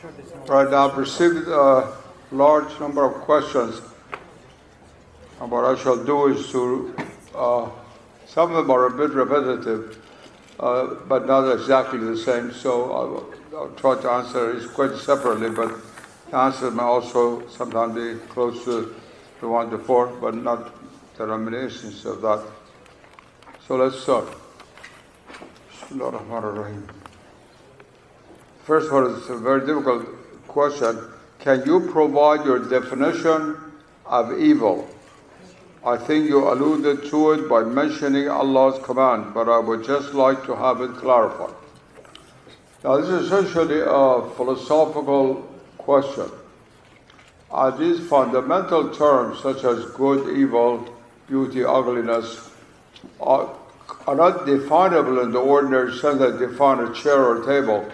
Right now, I've received a large number of questions, and what I shall do is to, some of them are a bit repetitive, but not exactly the same, so I'll try to answer each question separately, but the answer may also sometimes be close to the one before, but not the reminiscence of that. So let's start. Bismillah ar-Rahman ar-Rahim. First one is a very difficult question. Can you provide your definition of evil? I think you alluded to it by mentioning Allah's command, but I would just like to have it clarified. Now, this is essentially a philosophical question. These fundamental terms, such as good, evil, beauty, ugliness, are not definable in the ordinary sense that define a chair or table.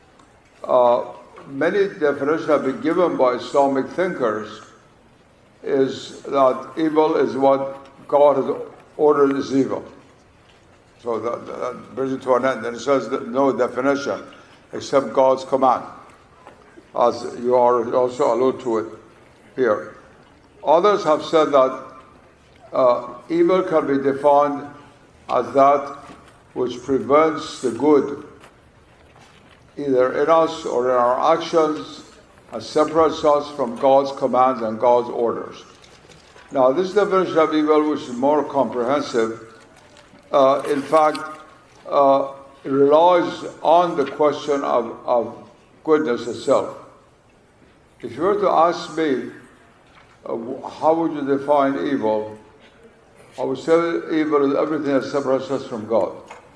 Many definitions have been given by Islamic thinkers is that evil is what God has ordered is evil. So that brings it to an end. And it says that no definition except God's command, as you are also allude to it here. Others have said that evil can be defined as that which prevents the good, either in us or in our actions, and separates us from God's commands and God's orders. Now, this definition of evil, which is more comprehensive, in fact, it relies on the question of goodness itself. If you were to ask me, how would you define evil? I would say evil is everything that separates us from God.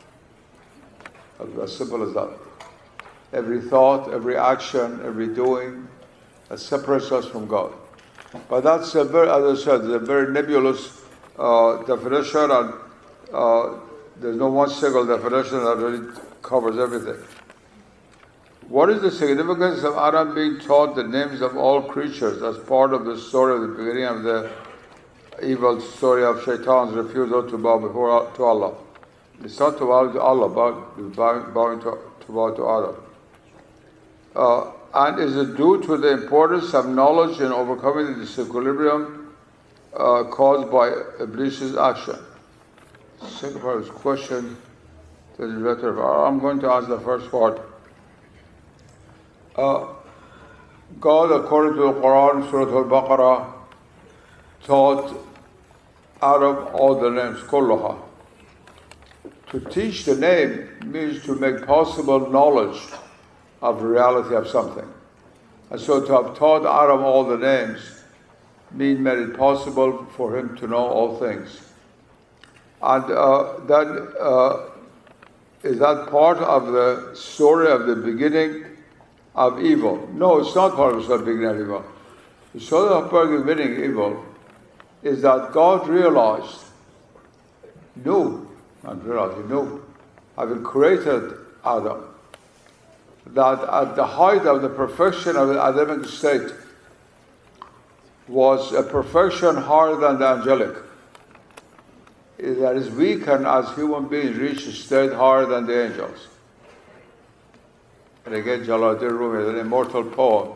As simple as that. Every thought, every action, every doing that separates us from God. But that's as I said, a very nebulous definition, and there's no one single definition that really covers everything. What is the significance of Adam being taught the names of all creatures as part of the story of the beginning of the evil story of Shaitan's refusal to bow to Allah? It's not to bow to Allah, but bowing to bow to Adam. And is it due to the importance of knowledge in overcoming the disequilibrium caused by Iblis's action? Second part of his question, I'm going to answer the first part. God, according to the Quran, Surah Al-Baqarah, taught Adam all the names, Kullaha. To teach the name means to make possible knowledge of the reality of something. And so to have taught Adam all the names made it possible for him to know all things. And is that part of the story of the beginning of evil? No, it's not part of the beginning of evil. The story of the beginning of evil is that God he knew, having created Adam, that at the height of the perfection of the Adamic state was a perfection higher than the angelic. That is, we can, as human beings, reach a state higher than the angels. And again, Jalaluddin Rumi, an immortal poem,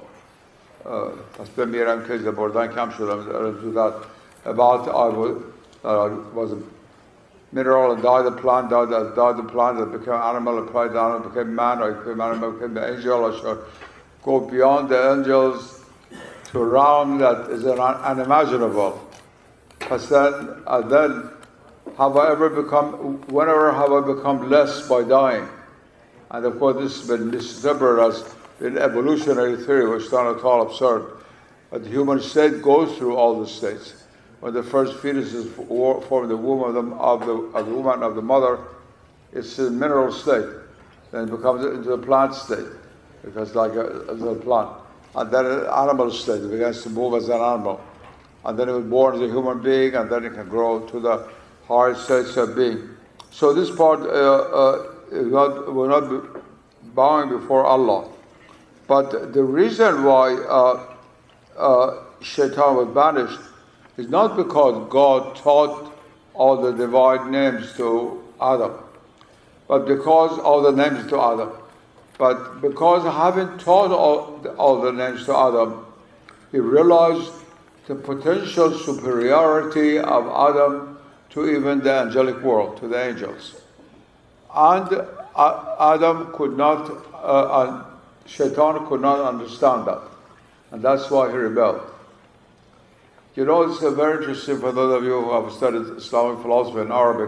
about I was a mineral and died the plant, died the plant, that became animal, applied the animal, became man, or became animal, became the angel. I shall go beyond the angels to a realm that is unimaginable. But then whenever have I become less by dying? And of course, this has been misinterpreted as an evolutionary theory, which is not at all absurd. But the human state goes through all the states. When the first fetuses form the womb of the woman of the mother, it's in mineral state. Then it becomes into a plant state, because as a plant. And then an animal state, it begins to move as an animal. And then it was born as a human being, and then it can grow to the higher states of being. So this part, we're not bowing before Allah. But the reason why Shaitan was banished is not because God taught all the divine names to Adam, but because all the names to Adam. But because having taught all the names to Adam, he realized the potential superiority of Adam to even the angelic world, to the angels. And Adam could not, and Shaitan could not understand that. And that's why he rebelled. You know, it's very interesting for those of you who have studied Islamic philosophy in Arabic.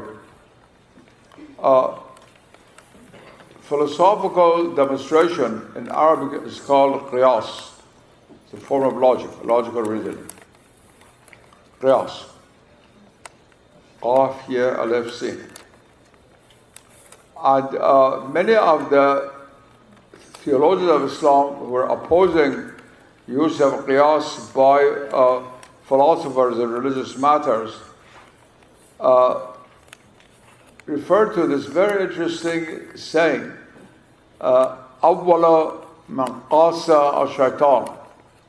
Philosophical demonstration in Arabic is called qiyas. It's a form of logical reasoning. Qiyas. Qaf, ya, alif, sin. And many of the theologians of Islam who were opposing use of qiyas by philosophers in religious matters refer to this very interesting saying, أول من قاس الشيطان.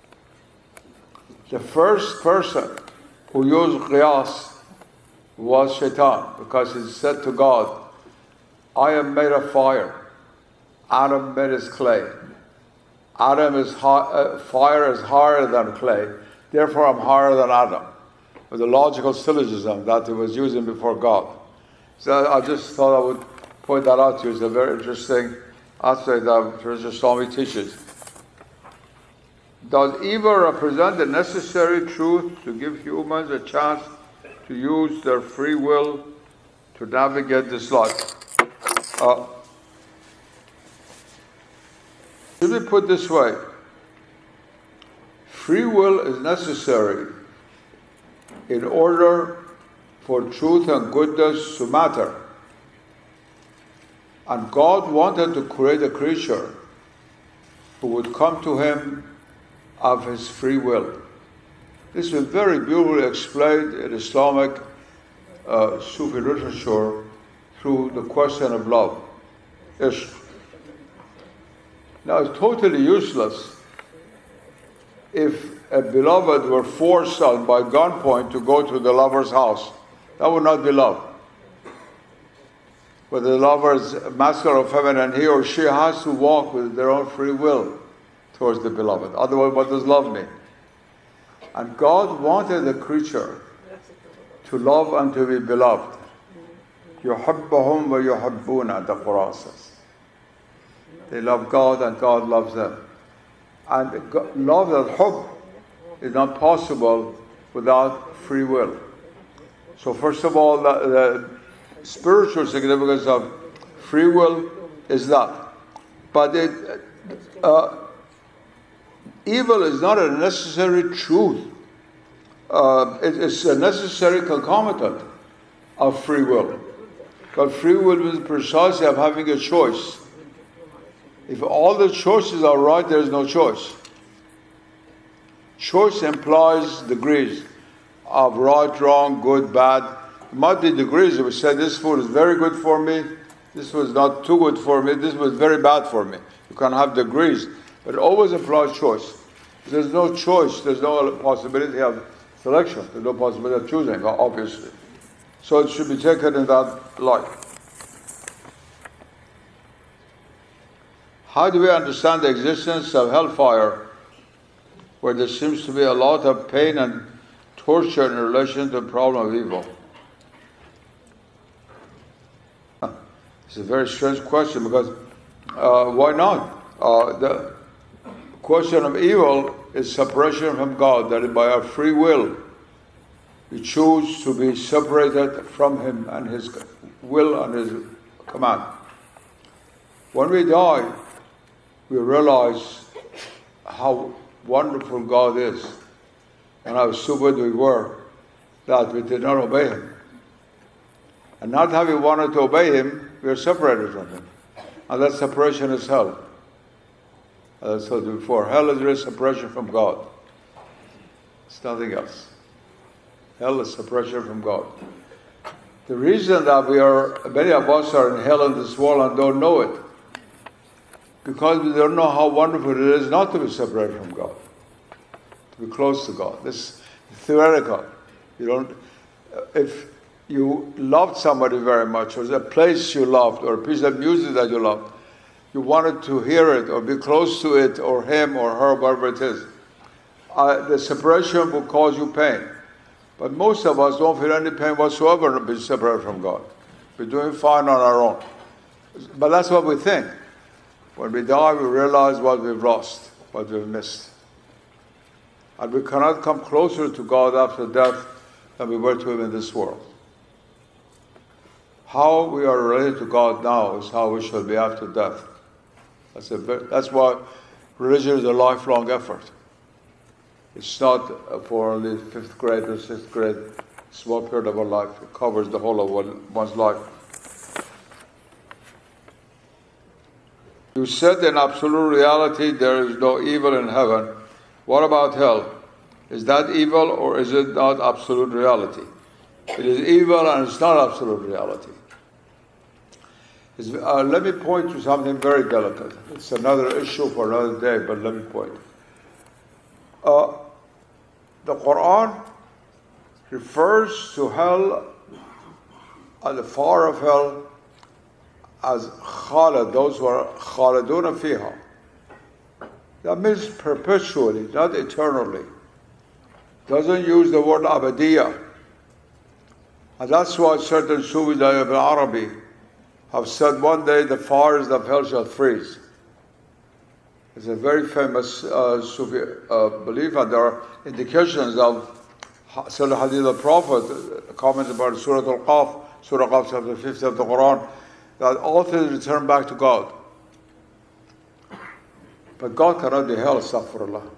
The first person who used qiyas was Shaitan, because he said to God, I am made of fire, Adam made as clay. Adam is fire is higher than clay, therefore I'm higher than Adam. It was a logical syllogism that he was using before God. So I just thought I would point that out to you. It's a very interesting aspect that Professor Swami teaches. Does evil represent the necessary truth to give humans a chance to use their free will to navigate this life? Should we put this way? Free will is necessary in order for truth and goodness to matter. And God wanted to create a creature who would come to him of his free will. This is very beautifully explained in Islamic Sufi literature through the question of love, ishq. Now, it's totally useless if a beloved were forced on by gunpoint to go to the lover's house. That would not be love. Whether the lover is masculine or feminine, he or she has to walk with their own free will towards the beloved. Otherwise, what does love mean? And God wanted the creature to love and to be beloved. يُحِبُّهُمْ وَيُحِبُّونَ, the Quran says. They love God and God loves them. And love, that hubb, is not possible without free will. So first of all, the spiritual significance of free will is that. But evil is not a necessary truth. It's a necessary concomitant of free will. But free will is precisely of having a choice. If all the choices are right, there is no choice. Choice implies degrees of right, wrong, good, bad. It might be degrees. If we say this food is very good for me, this was not too good for me, this was very bad for me. You can have degrees, but it always implies choice. If there's no choice, there's no possibility of selection. There's no possibility of choosing, obviously. So it should be taken in that light. How do we understand the existence of hellfire, where there seems to be a lot of pain and torture in relation to the problem of evil? It's a very strange question, because why not? The question of evil is separation from God, that by our free will we choose to be separated from him and his will and his command. When we die, we realize how wonderful God is and how stupid we were that we did not obey him. And not having wanted to obey him, we are separated from him. And that separation is hell. As I said before, hell is really separation from God. It's nothing else. Hell is separation from God. The reason that many of us are in hell in this world and don't know it, because we don't know how wonderful it is not to be separated from God, to be close to God. This is theoretical. If you loved somebody very much, or a place you loved, or a piece of music that you loved, you wanted to hear it or be close to it or him or her, whatever it is. The separation will cause you pain. But most of us don't feel any pain whatsoever being separated from God. We're doing fine on our own. But that's what we think. When we die, we realize what we've lost, what we've missed. And we cannot come closer to God after death than we were to Him in this world. How we are related to God now is how we shall be after death. That's why religion is a lifelong effort. It's not for only 5th grade or 6th grade, small period of our life. It covers the whole of one's life. You said in absolute reality there is no evil in heaven. What about hell? Is that evil or is it not absolute reality? It is evil and it's not absolute reality. Let me point to something very delicate. It's another issue for another day, but let me point. The Quran refers to hell and the fire of hell as khalid, those who are khaliduna fiha. That means perpetually, not eternally. Doesn't use the word abadiyah. And that's why certain Sufis like Ibn Arabi have said one day the fires of hell shall freeze. It's a very famous Sufi belief, and there are indications of Surah Hadith of the Prophet, comments about Surah Al-Qaf, Surah Qaf chapter 50 of the Quran, that all things return back to God. But God cannot be held, astaghfirullah.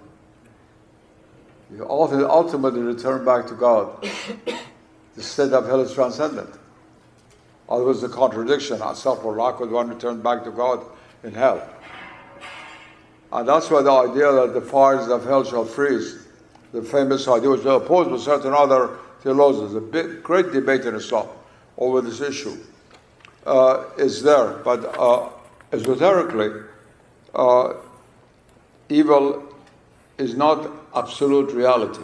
All things ultimately return back to God. The state of hell is transcendent. Otherwise, the contradiction, astaghfirullah, could one return back to God in hell? And that's why the idea that the fires of hell shall freeze, the famous idea which is opposed with certain other theologians, a great debate in Islam over this issue, is there. But esoterically, evil is not absolute reality.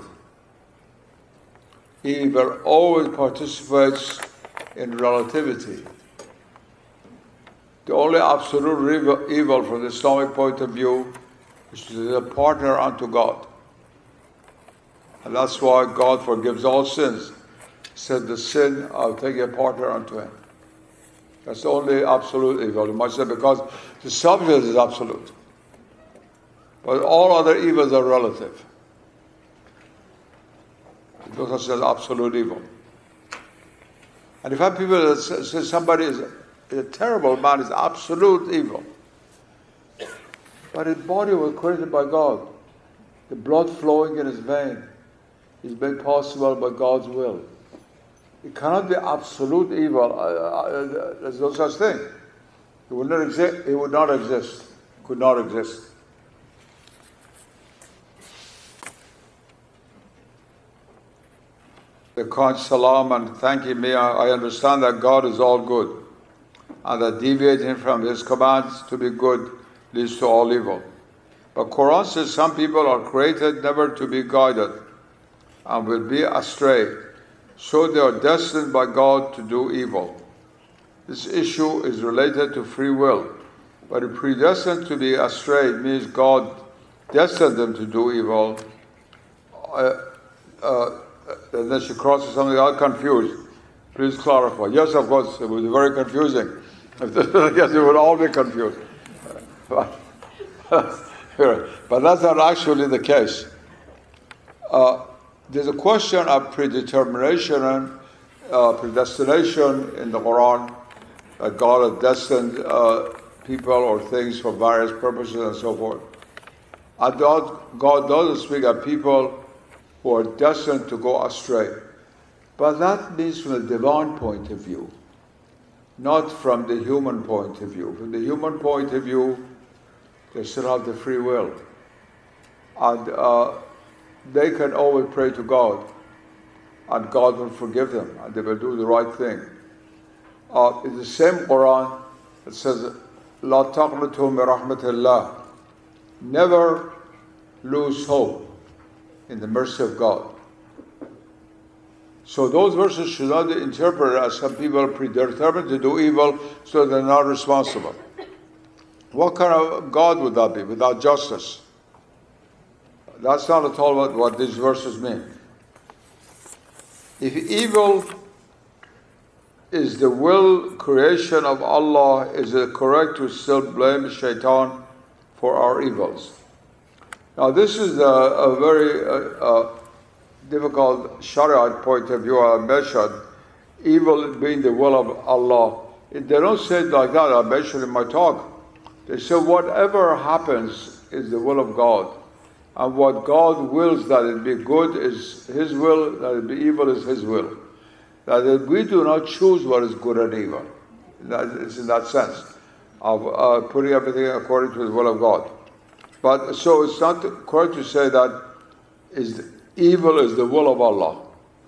Evil always participates in relativity. The only absolute evil from the Islamic point of view is to be a partner unto God. And that's why God forgives all sins. He said the sin of taking a partner unto Him. That's the only absolute evil. You might say because the subject is absolute. But all other evils are relative. There's no such as absolute evil. And if I have people that say somebody is a terrible man, is absolute evil. But his body was created by God. The blood flowing in his vein is made possible by God's will. It cannot be absolute evil. There's no such thing. It would not exist. It would not exist. Could not exist. The kind salam and thanking me, I understand that God is all good, and that deviating from His commands to be good leads to all evil. But Quran says some people are created never to be guided and will be astray, so they are destined by God to do evil. This issue is related to free will, but if predestined to be astray means God destined them to do evil. And then she crosses something out confused. Please clarify. Yes, of course, it would be very confusing. Yes, it would all be confused. But that's not actually the case. There's a question of predetermination and predestination in the Quran, that God has destined people or things for various purposes and so forth. And God doesn't speak of people who are destined to go astray. But that means from the divine point of view, not from the human point of view. From the human point of view, they still have the free will. And they can always pray to God, and God will forgive them, and they will do the right thing. In the same Quran, it says, "La taqnatu min rahmatillah." Never lose hope in the mercy of God. So those verses should not be interpreted as some people are predetermined to do evil, so they're not responsible. What kind of God would that be without justice? That's not at all what these verses mean. If evil is the will creation of Allah, is it correct to still blame Shaitan for our evils? Now this is a very difficult Shariat point of view. I mentioned evil being the will of Allah. They don't say it like that. I mentioned in my talk. They say whatever happens is the will of God. And what God wills that it be good is His will, that it be evil is His will. That we do not choose what is good and evil. It's in that sense of putting everything according to the will of God. But so it's not correct to say that evil is the will of Allah.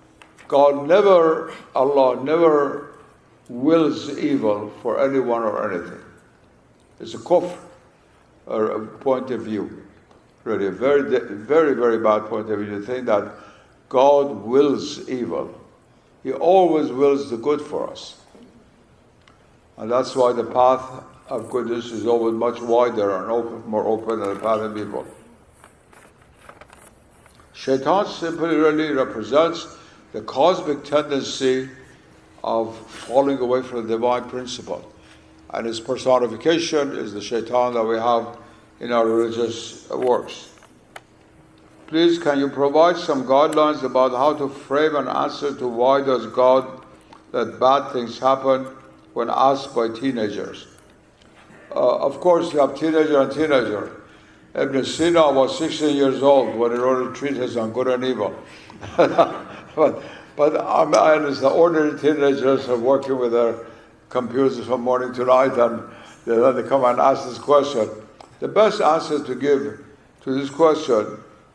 Allah never wills evil for anyone or anything. It's a kufr, or a point of view. Really, a very, very, very bad point of view to think that God wills evil. He always wills the good for us. And that's why the path of goodness is always much wider and more open than the path of evil. Shaitan simply really represents the cosmic tendency of falling away from the divine principle. And its personification is the Shaitan that we have in our religious works. Please, can you provide some guidelines about how to frame an answer to why does God let bad things happen when asked by teenagers? Of course, you have teenager and teenager. Ibn Sina was 16 years old when he wrote a treatise on good and evil. but I understand ordinary teenagers are working with their computers from morning to night, and then they come and ask this question. The best answer to give to this question,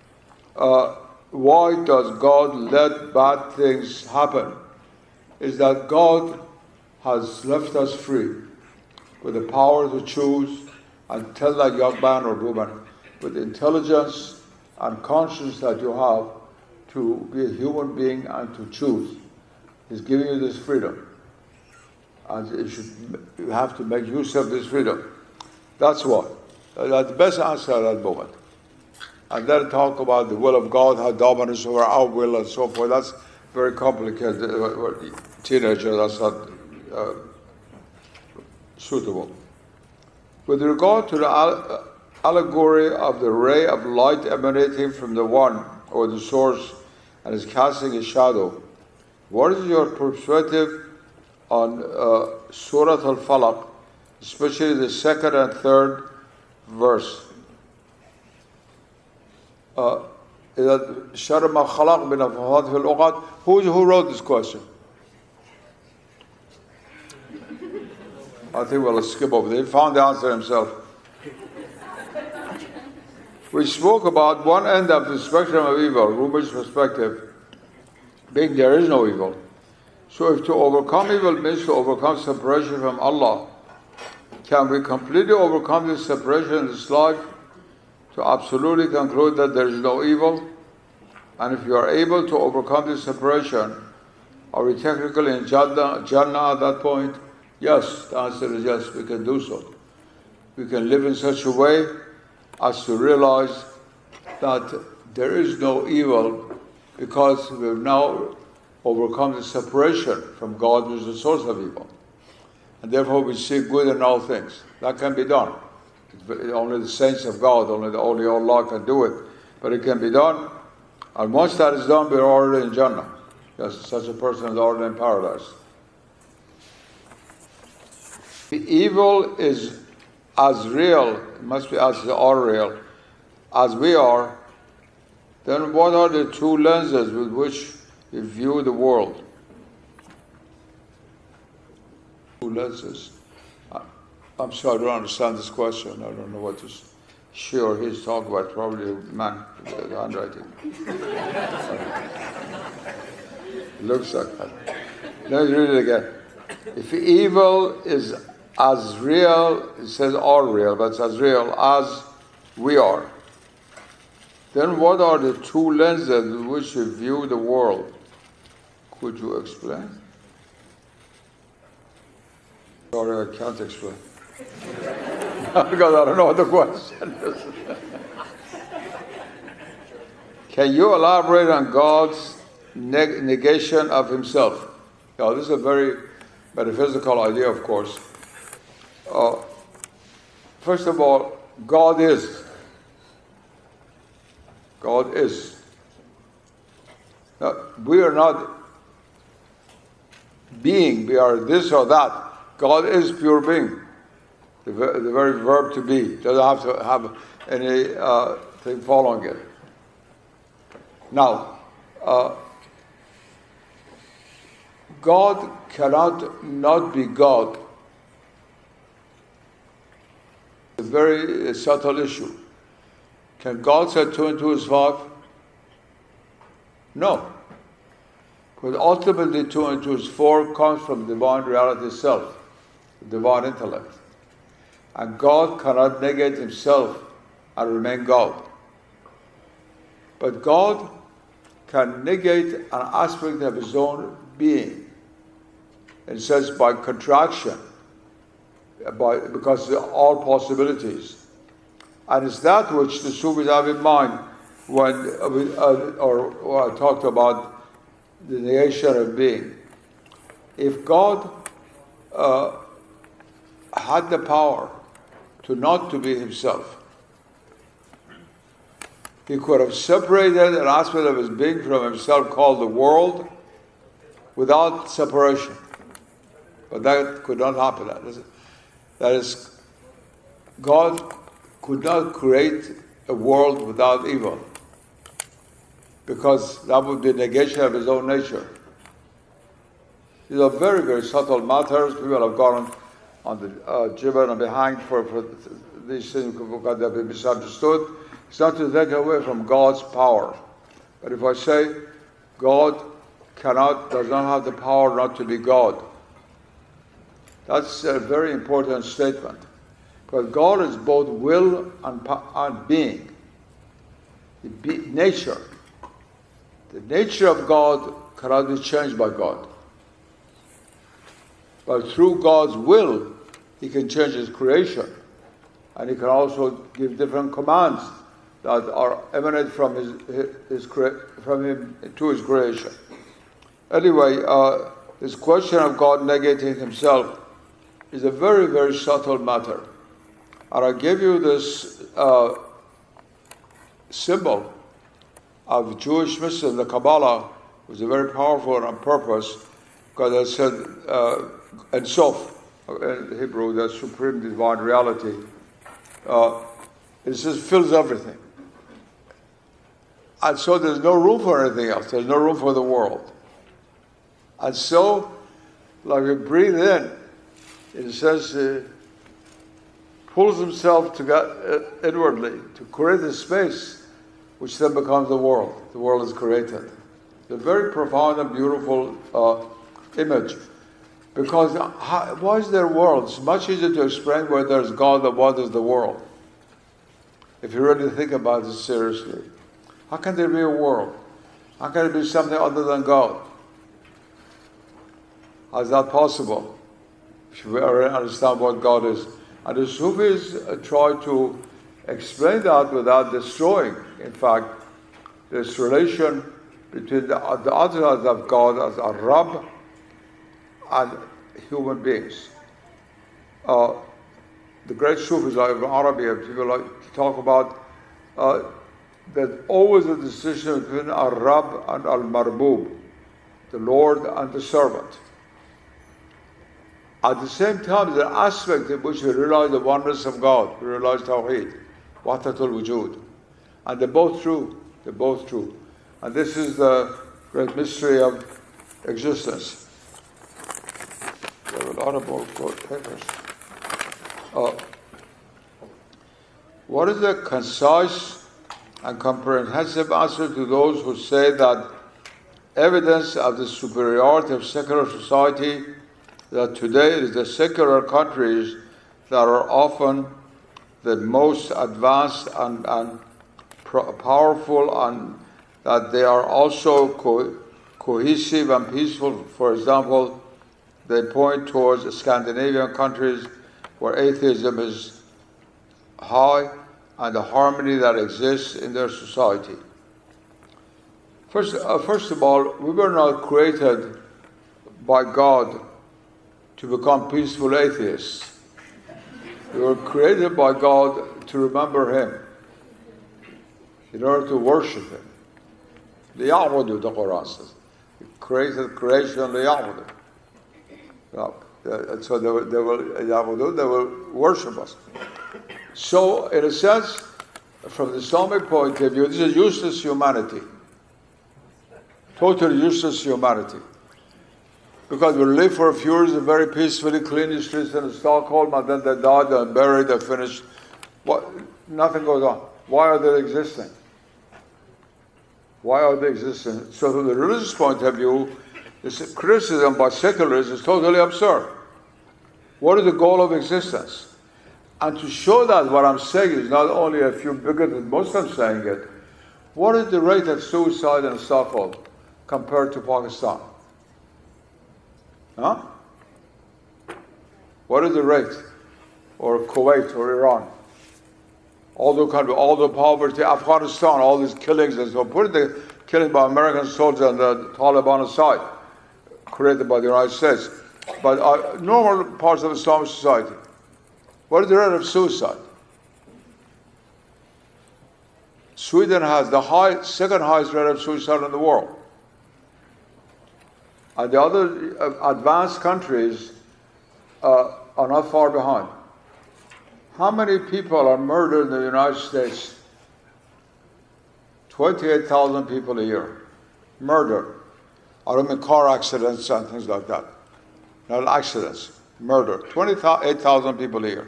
why does God let bad things happen, is that God has left us free with the power to choose, and tell that young man or woman with intelligence and conscience that you have to be a human being and to choose. He's giving you this freedom. And you have to make use of this freedom. That's what. That's the best answer at that moment. And then talk about the will of God, how dominance over our will and so forth. That's very complicated. Teenager, that's not suitable. With regard to the allegory of the ray of light emanating from the one or the source and is casting a shadow, what is your perspective on Surah Al-Falaq, especially the second and third verse? Who wrote this question? I think we'll skip over there. He found the answer himself. We spoke about one end of the spectrum of evil, Rumi's perspective, being there is no evil. So if to overcome evil means to overcome separation from Allah, can we completely overcome this separation in this life to absolutely conclude that there is no evil? And if you are able to overcome this separation, are we technically in Jannah at that point? Yes, the answer is yes, we can do so. We can live in such a way as to realize that there is no evil because we've now overcome the separation from God, who is the source of evil. And therefore we see good in all things. That can be done. Only the saints of God, only the Holy Allah can do it. But it can be done. And once that is done, we're already in Jannah. Yes, such a person is already in paradise. The evil is as real, it must be as real, as we are. Then what are the two lenses with which we view the world? Two lenses. I'm sorry, I don't understand this question. I don't know what this she or he's talking about. Probably a man with the handwriting. Looks like that. Let me read it again. If evil is as real, it says all real, but it's as real as we are, then what are the two lenses with which you view the world? Could you explain? Sorry, I can't explain. because I don't know what the question is. Can you elaborate on God's negation of himself? Now, this is a very metaphysical idea, of course. First of all, God is. God is. Now, we are not being, we are this or that. God is pure being. The very verb to be. Doesn't have to have any thing following it. Now, God cannot not be God. A very subtle issue. Can God say 2 and 2 is 5? No. But ultimately 2 and 2 is 4 comes from divine reality itself, the divine intellect. And God cannot negate himself and remain God. But God can negate an aspect of his own being. It says by contraction, because of all possibilities. And it's that which the Sufis have in mind when I talked about the negation of being. If God had the power to not to be himself, he could have separated an aspect of his being from himself called the world without separation. But that could not happen. That is, God could not create a world without evil, because that would be negation of his own nature. These are very, very subtle matters. People have gone on the gibbet and behind for these things because they've been misunderstood. It's not to take away from God's power. But if I say God does not have the power not to be God, that's a very important statement. Because God is both will and being. Nature. The nature of God cannot be changed by God. But through God's will, he can change his creation. And he can also give different commands that are emanate from from him to his creation. Anyway, this question of God negating himself is a very, very subtle matter. And I gave you this symbol of Jewish mysticism, the Kabbalah, was very powerful on purpose, because it said, Ein Sof, in Hebrew, the supreme divine reality, it just fills everything. And so there's no room for anything else. There's no room for the world. And so, like we breathe in, it says, pulls himself inwardly to create a space, which then becomes the world. The world is created. It's a very profound and beautiful image. Because why is there a world? It's much easier to explain where there's God than what is the world. If you really think about it seriously. How can there be a world? How can it be something other than God? How is that possible? If you already understand what God is. And the Sufis try to explain that without destroying, in fact, this relation between the other side of God as a Rabb and human beings. The great Sufis like Ibn Arabi, people like to talk about there's always a distinction between Al-Rabb and Al-Marbub, the Lord and the servant. At the same time, there's an aspect in which we realize the oneness of God. We realize Tawheed, Wahdatul Wujud. And they're both true. They're both true. And this is the great mystery of existence. There are a lot of more papers. What is the concise and comprehensive answer to those who say that evidence of the superiority of secular society, that today it is the secular countries that are often the most advanced and powerful, and that they are also cohesive and peaceful? For example, they point towards Scandinavian countries where atheism is high and the harmony that exists in their society. First of all, we were not created by God to become peaceful atheists. We were created by God to remember Him, in order to worship Him. لِيَعْبُدُوا, the Quran says. He created creation لِيَعْبُدُوا. So they will worship us. So, in a sense, from the Islamic point of view, this is useless humanity. Totally useless humanity. Because we live for a few years and very peacefully, clean the streets in Stockholm, and then they died and buried and finished. Nothing goes on. Why are they existing? Why are they existing? So from the religious point of view, this criticism by secularists is totally absurd. What is the goal of existence? And to show that what I'm saying is not only a few bigoted Muslims saying it, what is the rate of suicide in Stockholm compared to Pakistan? Huh? What is the rate? Or Kuwait or Iran? All the poverty, Afghanistan, all these killings and so put the killing by American soldiers and the Taliban aside, created by the United States. But normal parts of Islamic society, what is the rate of suicide? Sweden has the second highest rate of suicide in the world. And the other advanced countries are not far behind. How many people are murdered in the United States? 28,000 people a year. Murder. I don't mean car accidents and things like that. Not accidents. Murder. 28,000 people a year.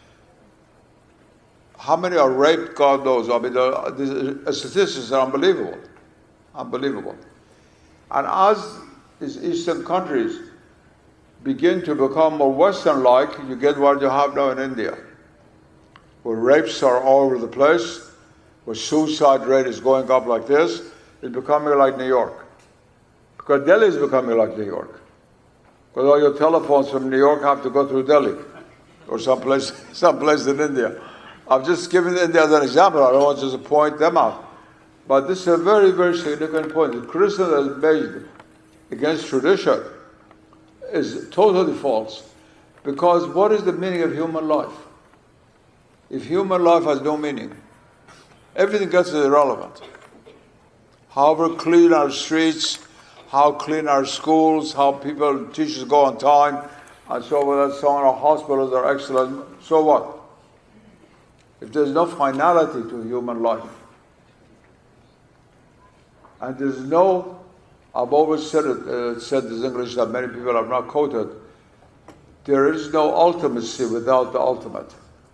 How many are raped? God knows. I mean, the statistics are unbelievable. Unbelievable. And as these Eastern countries begin to become more Western-like, you get what you have now in India, where rapes are all over the place, where suicide rate is going up like this. It's becoming like New York. Because Delhi is becoming like New York. Because all your telephones from New York have to go through Delhi or someplace in India. I'm just giving India as an example. I don't want just to point them out. But this is a very, very significant point. The criticism that is made against tradition is totally false. Because what is the meaning of human life? If human life has no meaning, everything else is irrelevant. However clean our streets, how clean our schools, how teachers go on time, and so on and so on, our hospitals are excellent, so what? If there's no finality to human life, and there's no, I've always said this English that many people have not quoted, there is no ultimacy without the ultimate.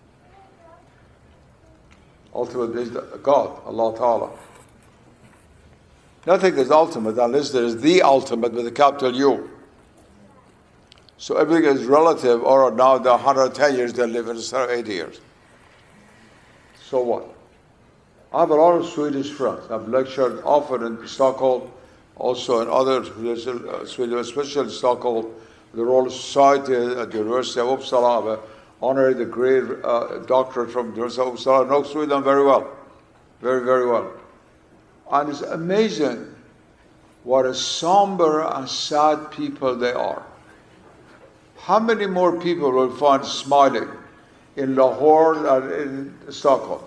Ultimate is God, Allah Ta'ala. Nothing is ultimate unless there is the ultimate with a capital U. So everything is relative, or now the 110 years they live instead of 80 years. So what? I have a lot of Swedish friends. I've lectured often in Stockholm, also in other Sweden, especially in Stockholm, the Royal Society at the University of Uppsala. I have an honorary degree, doctorate from the University of Uppsala. I know Sweden very well, very, very well. And it's amazing what a somber and sad people they are. How many more people will find smiling in Lahore and in Stockholm?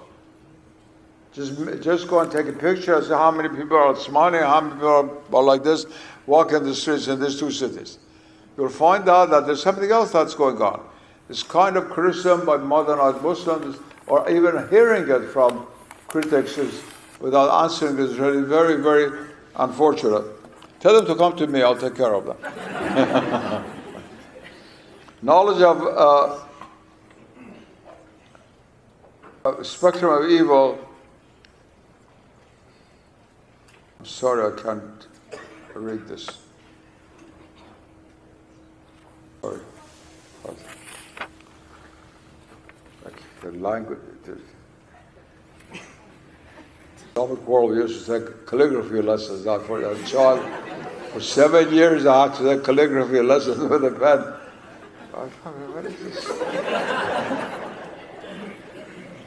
Just go and take a picture and see how many people are smiling, how many people are like this, walking the streets in these two cities. You'll find out that there's something else that's going on. This kind of criticism by modernized Muslims, or even hearing it from critics without answering, is really very, very unfortunate. Tell them to come to me, I'll take care of them. Knowledge of spectrum of evil. I'm sorry, I can't read this. Sorry. The language. The Islamic world, we used to take calligraphy lessons now for a child. For 7 years, I had to take calligraphy lessons with a pen. I thought, what is this?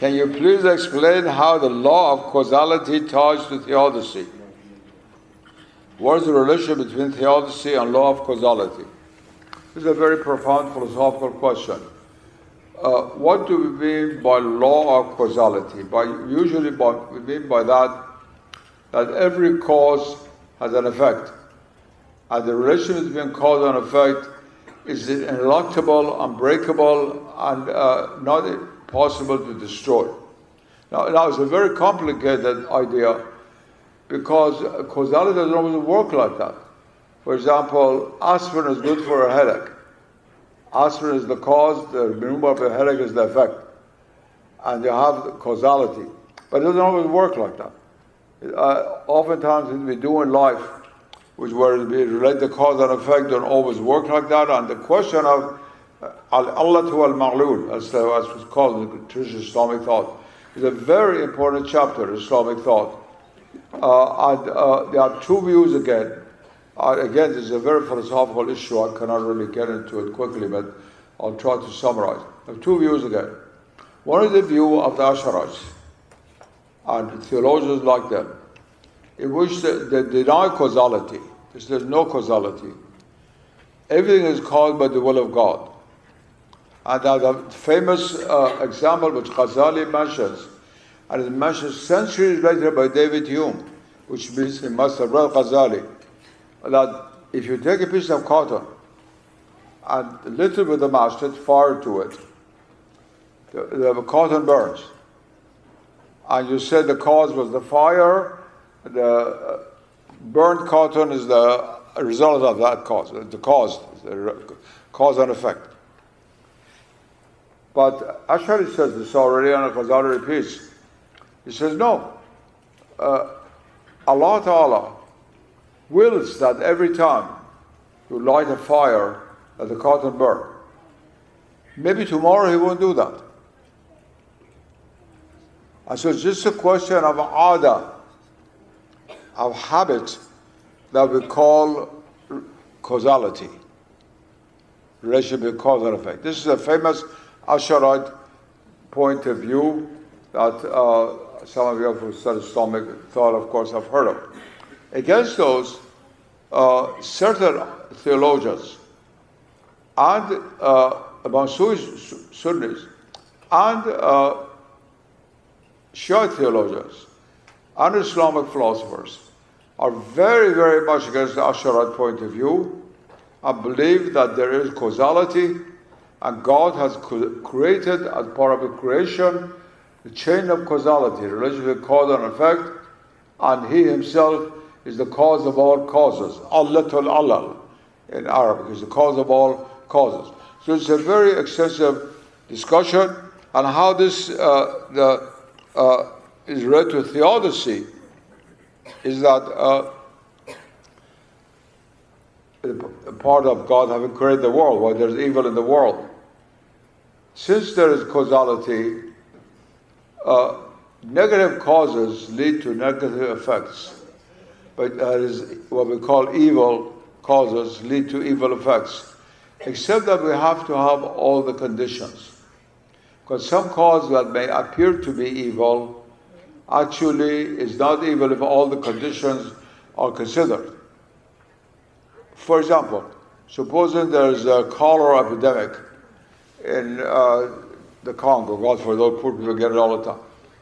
Can you please explain how the law of causality ties to theodicy? What is the relationship between theodicy and law of causality? This is a very profound philosophical question. What do we mean by law of causality? We mean by that every cause has an effect. And the relation between cause and effect is ineluctable, unbreakable, and not possible to destroy. Now it's a very complicated idea because causality doesn't always work like that. For example, aspirin is good for a headache. Aspirin is the cause, the removal of the headache is the effect. And you have the causality. But it doesn't always work like that. Oftentimes, what we do in life, where we relate the cause and effect, don't always work like that. And the question of al-allatu al-ma'lul, as it's called in the traditional Islamic thought, is a very important chapter in Islamic thought. There are two views again. Again, this is a very philosophical issue. I cannot really get into it quickly, but I'll try to summarize. There are two views again. One is the view of the Ash'arites and theologians like them, in which they deny causality. There's no causality. Everything is caused by the will of God. And the famous example which Ghazali mentions, and is mentioned centuries later by David Hume, which means he must have read Ghazali, that if you take a piece of cotton and lit it with a match, set fire to it, the cotton burns. And you said the cause was the fire, the burnt cotton is the result of that cause, the cause and effect. But Ash'ari says this already, and Ghazali repeats. He says, no. Allah Ta'ala wills that every time you light a fire, that the cotton burn. Maybe tomorrow he won't do that. And so it's just a question of ada, of habit, that we call causality. Relationship with cause and effect. This is a famous Ash'arite point of view that some of you who study Islamic thought, of course, have heard of. Against those, certain theologians and among Sunnis and Shia theologians and Islamic philosophers are very, very much against the Ash'arite point of view and believe that there is causality and God has created as part of the creation the chain of causality, relationship with cause and effect, and He Himself is the cause of all causes. Allatul Allal in Arabic is the cause of all causes. So it's a very extensive discussion on how this is related to theodicy. Is that part of God having created the world, why there's evil in the world. Since there is causality, negative causes lead to negative effects. But that is what we call evil causes lead to evil effects. Except that we have to have all the conditions. Because some cause that may appear to be evil actually is not evil if all the conditions are considered. For example, supposing there's a cholera epidemic in the Congo, God forbid, those poor people get it all the time.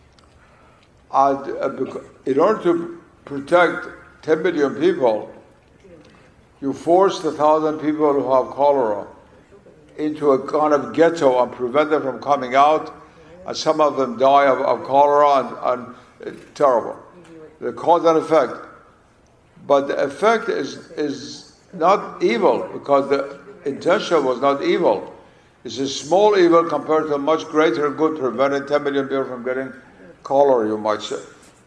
And in order to protect 10 million people, you force the 1,000 people who have cholera into a kind of ghetto and prevent them from coming out, and some of them die of cholera, and it's terrible. The cause and effect. But the effect is not evil, because the intention was not evil. It's a small evil compared to a much greater good, preventing 10 million people from getting cholera, you might say.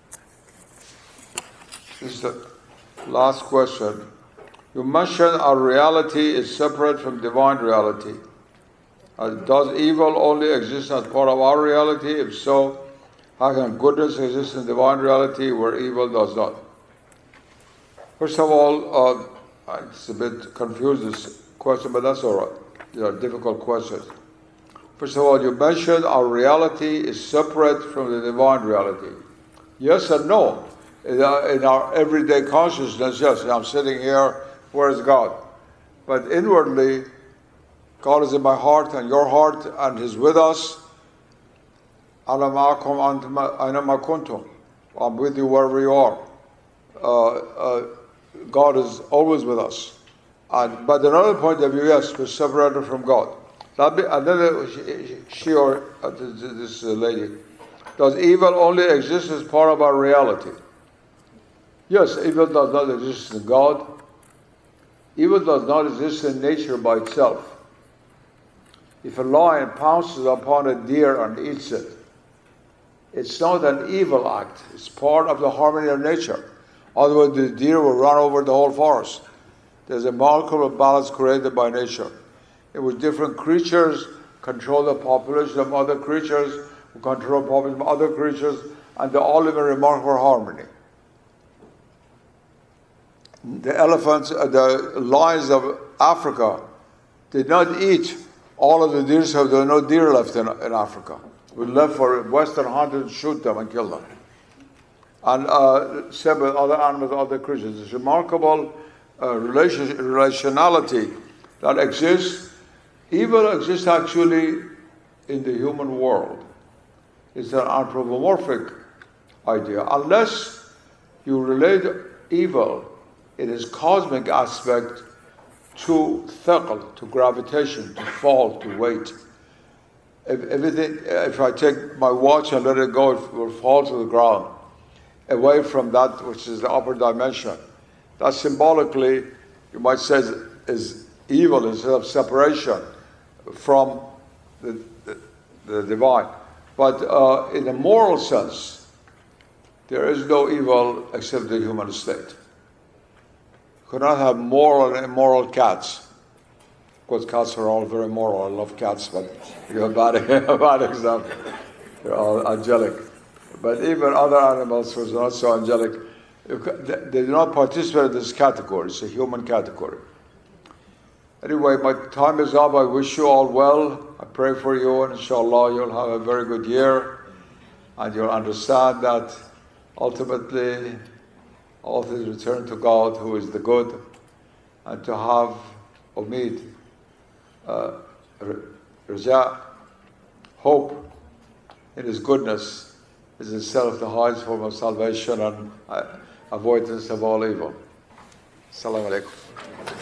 This is the last question. You mentioned our reality is separate from divine reality. Does evil only exist as part of our reality? If so, how can goodness exist in divine reality where evil does not? First of all, it's a bit confused, this question, but that's all right. These are difficult questions. First of all, you mentioned our reality is separate from the divine reality. Yes and no. In our everyday consciousness, yes, I'm sitting here, where is God? But inwardly, God is in my heart and your heart, and He's with us. I'm with you wherever you are. God is always with us. But another point of view, yes, we're separated from God. This lady, does evil only exist as part of our reality? Yes, evil does not exist in God. Evil does not exist in nature by itself. If a lion pounces upon a deer and eats it, it's not an evil act. It's part of the harmony of nature. Otherwise, the deer will run over the whole forest. There's a remarkable balance created by nature, in which different creatures control the population of other creatures, who control the population of other creatures, and they all live in remarkable harmony. The elephants, the lions of Africa did not eat all of the deer, so there are no deer left in Africa. We left for Western hunters to shoot them and kill them. And same with other animals, other creatures. It's remarkable relationality that exists. Evil exists actually in the human world. It's an anthropomorphic idea. Unless you relate evil in its cosmic aspect to thaql, to gravitation, to fall, to weight. If I take my watch and let it go, it will fall to the ground, away from that which is the upper dimension. That symbolically, you might say, is evil instead of separation from the divine. But in a moral sense, there is no evil except the human state. You cannot have moral and immoral cats. Of course, cats are all very moral. I love cats, but you're a bad example. They're all angelic. But even other animals which are not so angelic, they do not participate in this category. It's a human category. Anyway, my time is up. I wish you all well. I pray for you, and inshallah you'll have a very good year, and you'll understand that ultimately all things return to God, who is the good, and to have umid, raja, hope in His goodness is itself the highest form of salvation and avoidance of all evil. Assalamu alaikum.